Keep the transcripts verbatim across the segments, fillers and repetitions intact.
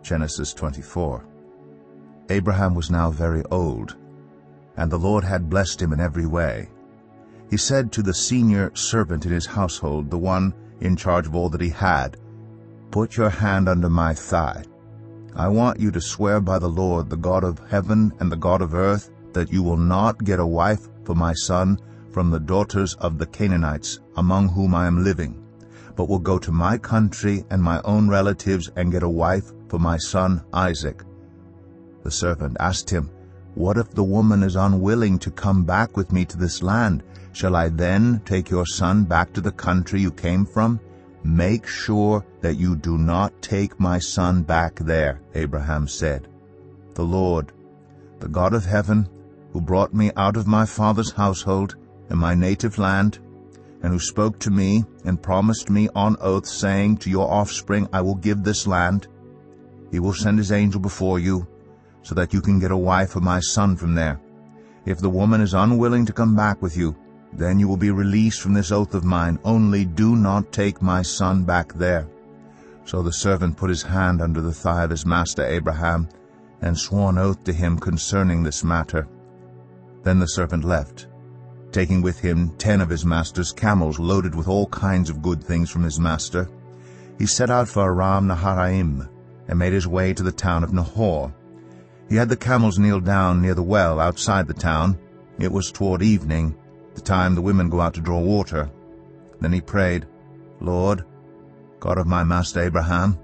Genesis twenty-four. Abraham was now very old, and the Lord had blessed him in every way. He said to the senior servant in his household, the one in charge of all that he had, "Put your hand under my thigh. I want you to swear by the Lord, the God of heaven and the God of earth, that you will not get a wife for my son from the daughters of the Canaanites, among whom I am living, but will go to my country and my own relatives and get a wife for my son Isaac." The servant asked him, "What if the woman is unwilling to come back with me to this land? Shall I then take your son back to the country you came from?" "Make sure that you do not take my son back there," Abraham said. "The Lord, the God of heaven, who brought me out of my father's household and my native land, and who spoke to me and promised me on oath, saying, 'To your offspring I will give this land,' he will send his angel before you, so that you can get a wife for my son from there. If the woman is unwilling to come back with you, then you will be released from this oath of mine. Only do not take my son back there." So the servant put his hand under the thigh of his master Abraham, and swore an oath to him concerning this matter. Then the servant left, taking with him ten of his master's camels loaded with all kinds of good things from his master. He set out for Aram Naharaim, and made his way to the town of Nahor. He had the camels kneel down near the well outside the town. It was toward evening, the time the women go out to draw water. Then he prayed, "Lord, God of my master Abraham,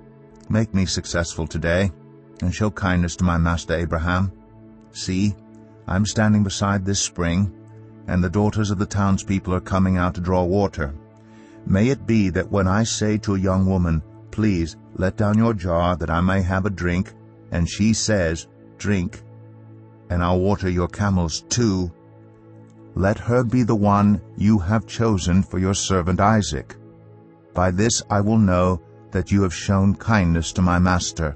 make me successful today, and show kindness to my master Abraham. See, I am standing beside this spring, and the daughters of the townspeople are coming out to draw water. May it be that when I say to a young woman, 'Please let down your jar that I may have a drink,' and she says, 'Drink, and I'll water your camels too,' let her be the one you have chosen for your servant Isaac. By this I will know that you have shown kindness to my master."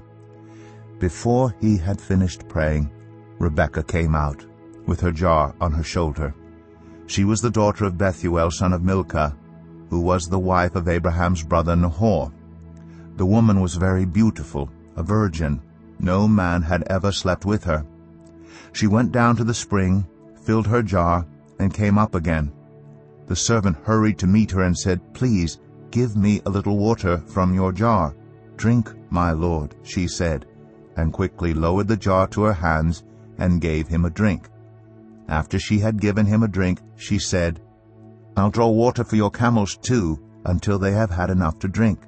Before he had finished praying, Rebekah came out, with her jar on her shoulder. She was the daughter of Bethuel, son of Milcah, who was the wife of Abraham's brother Nahor. The woman was very beautiful, a virgin. No man had ever slept with her. She went down to the spring, filled her jar, and came up again. The servant hurried to meet her and said, "Please, give me a little water from your jar." "Drink, my lord," she said, and quickly lowered the jar to her hands and gave him a drink. After she had given him a drink, she said, "I'll draw water for your camels too, until they have had enough to drink."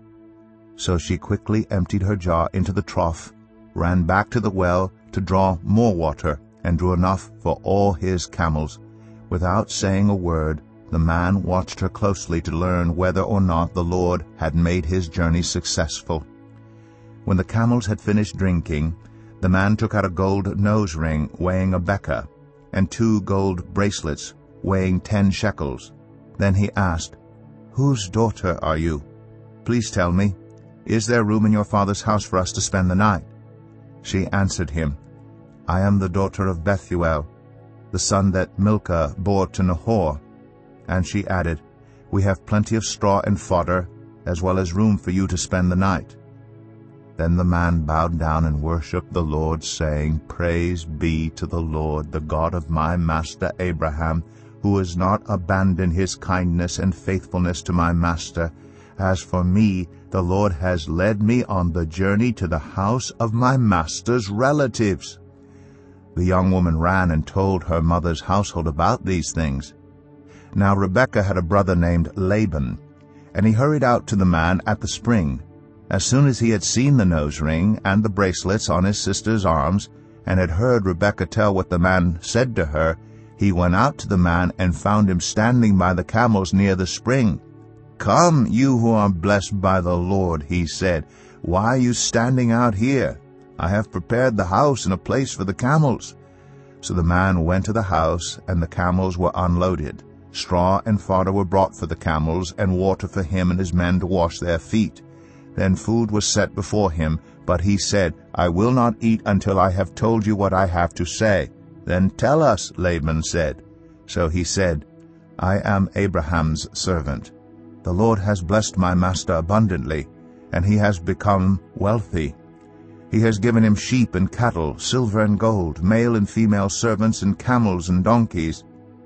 So she quickly emptied her jar into the trough, ran back to the well to draw more water, and drew enough for all his camels. Without saying a word, the man watched her closely to learn whether or not the Lord had made his journey successful. When the camels had finished drinking, the man took out a gold nose ring weighing a beka, and two gold bracelets weighing ten shekels. Then he asked, "Whose daughter are you? Please tell me, is there room in your father's house for us to spend the night?" She answered him, "I am the daughter of Bethuel, the son that Milcah bore to Nahor." And she added, "We have plenty of straw and fodder, as well as room for you to spend the night." Then the man bowed down and worshipped the Lord, saying, "Praise be to the Lord, the God of my master Abraham, who has not abandoned his kindness and faithfulness to my master. As for me, the Lord has led me on the journey to the house of my master's relatives." The young woman ran and told her mother's household about these things. Now Rebekah had a brother named Laban, and he hurried out to the man at the spring. As soon as he had seen the nose ring and the bracelets on his sister's arms, and had heard Rebekah tell what the man said to her, he went out to the man and found him standing by the camels near the spring. "Come, you who are blessed by the Lord," he said. "Why are you standing out here? I have prepared the house and a place for the camels." So the man went to the house, and the camels were unloaded. Straw and fodder were brought for the camels, and water for him and his men to wash their feet. Then food was set before him, but he said, "I will not eat until I have told you what I have to say." "Then tell us," Laban said. So he said, "I am Abraham's servant. The Lord has blessed my master abundantly, and he has become wealthy. He has given him sheep and cattle, silver and gold, male and female servants, and camels and donkeys.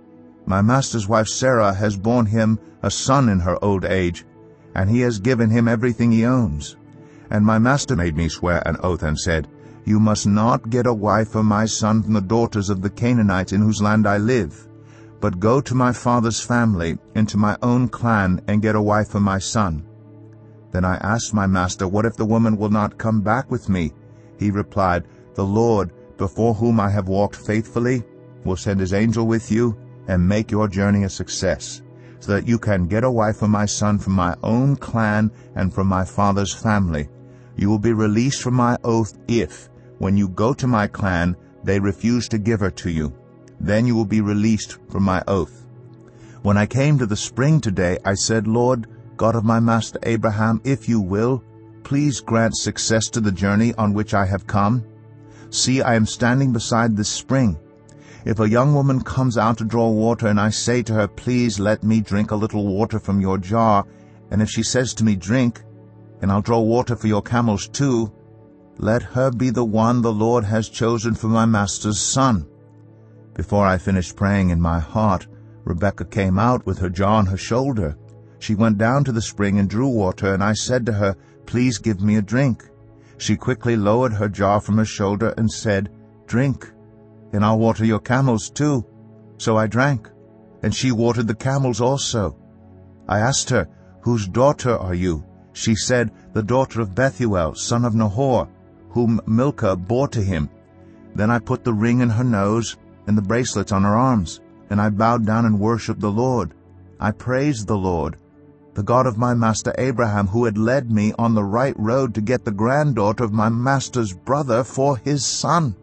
My master's wife Sarah has borne him a son in her old age, and he has given him everything he owns. And my master made me swear an oath and said, You must not get a wife for my son from the daughters of the Canaanites in whose land I live, but go to my father's family, into my own clan, and get a wife for my son. Then I asked my master, What if the woman will not come back with me? He replied, The Lord, before whom I have walked faithfully, will send his angel with you and make your journey a success, so that you can get a wife for my son from my own clan and from my father's family. You will be released from my oath if, when you go to my clan, they refuse to give her to you. Then you will be released from my oath. When I came to the spring today, I said, Lord, God of my master Abraham, if you will, please grant success to the journey on which I have come. See, I am standing beside this spring. If a young woman comes out to draw water, and I say to her, Please let me drink a little water from your jar, and if she says to me, Drink, and I'll draw water for your camels too, let her be the one the Lord has chosen for my master's son. Before I finished praying in my heart, Rebekah came out with her jar on her shoulder. She went down to the spring and drew water, and I said to her, Please give me a drink. She quickly lowered her jar from her shoulder and said, Drink, and I'll water your camels too. So I drank, and she watered the camels also. I asked her, Whose daughter are you? She said, The daughter of Bethuel, son of Nahor, whom Milcah bore to him. Then I put the ring in her nose and the bracelets on her arms, and I bowed down and worshipped the Lord. I praised the Lord, the God of my master Abraham, who had led me on the right road to get the granddaughter of my master's brother for his son.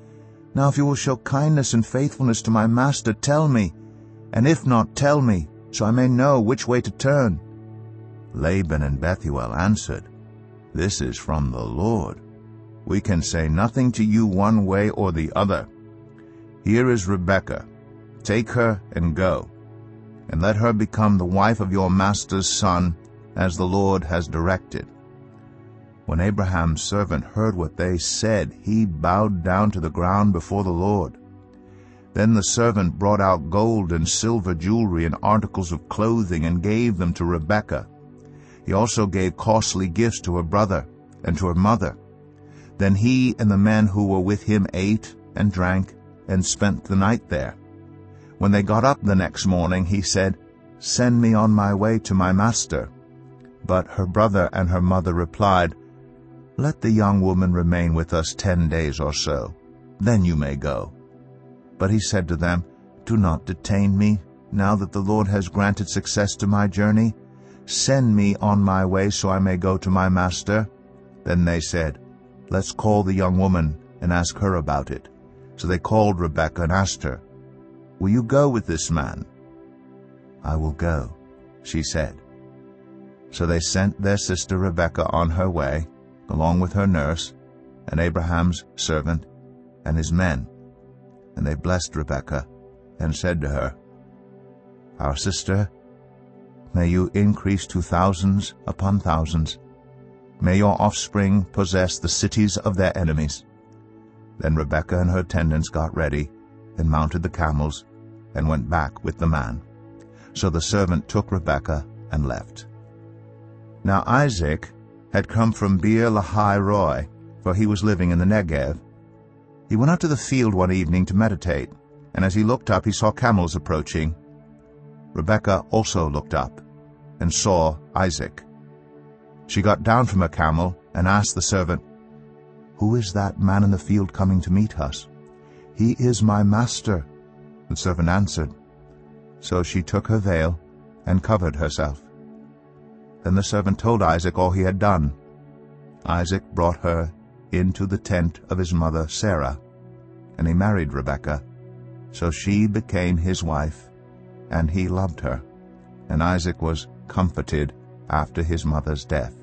Now if you will show kindness and faithfulness to my master, tell me, and if not, tell me, so I may know which way to turn. Laban and Bethuel answered, This is from the Lord. We can say nothing to you one way or the other. Here is Rebekah. Take her and go, and let her become the wife of your master's son, as the Lord has directed. When Abraham's servant heard what they said, he bowed down to the ground before the Lord. Then the servant brought out gold and silver jewelry and articles of clothing and gave them to Rebekah. He also gave costly gifts to her brother and to her mother. Then he and the men who were with him ate and drank and spent the night there. When they got up the next morning, he said, Send me on my way to my master. But her brother and her mother replied, Let the young woman remain with us ten days or so. Then you may go. But he said to them, Do not detain me, now that the Lord has granted success to my journey. Send me on my way so I may go to my master. Then they said, Let's call the young woman and ask her about it. So they called Rebekah and asked her, Will you go with this man? I will go, she said. So they sent their sister Rebekah on her way, along with her nurse, and Abraham's servant, and his men. And they blessed Rebekah, and said to her, Our sister, may you increase to thousands upon thousands. May your offspring possess the cities of their enemies. Then Rebekah and her attendants got ready, and mounted the camels, and went back with the man. So the servant took Rebekah and left. Now Isaac had come from Beer-lahai-roi, for he was living in the Negev. He went out to the field one evening to meditate, and as he looked up he saw camels approaching. Rebekah also looked up, and saw Isaac. She got down from her camel, and asked the servant, Who is that man in the field coming to meet us? He is my master, the servant answered. So she took her veil, and covered herself. Then the servant told Isaac all he had done. Isaac brought her into the tent of his mother Sarah, and he married Rebekah. So she became his wife, and he loved her. And Isaac was comforted after his mother's death.